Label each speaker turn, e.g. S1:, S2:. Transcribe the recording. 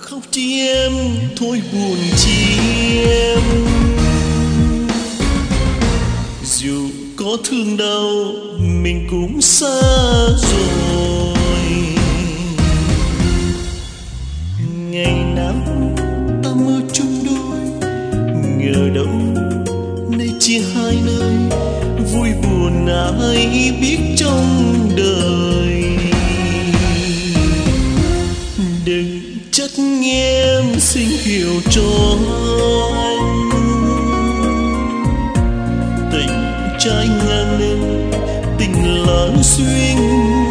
S1: Khóc chi em thôi buồn chi em, dù có thương đau mình cũng xa rồi. Ngày nào ta mơ chung đôi, ngờ đâu nay chia hai nơi, vui buồn ai biết trong đời. Đừng trách em xin hiểu cho anh, tình trai ngang lên tình là duyên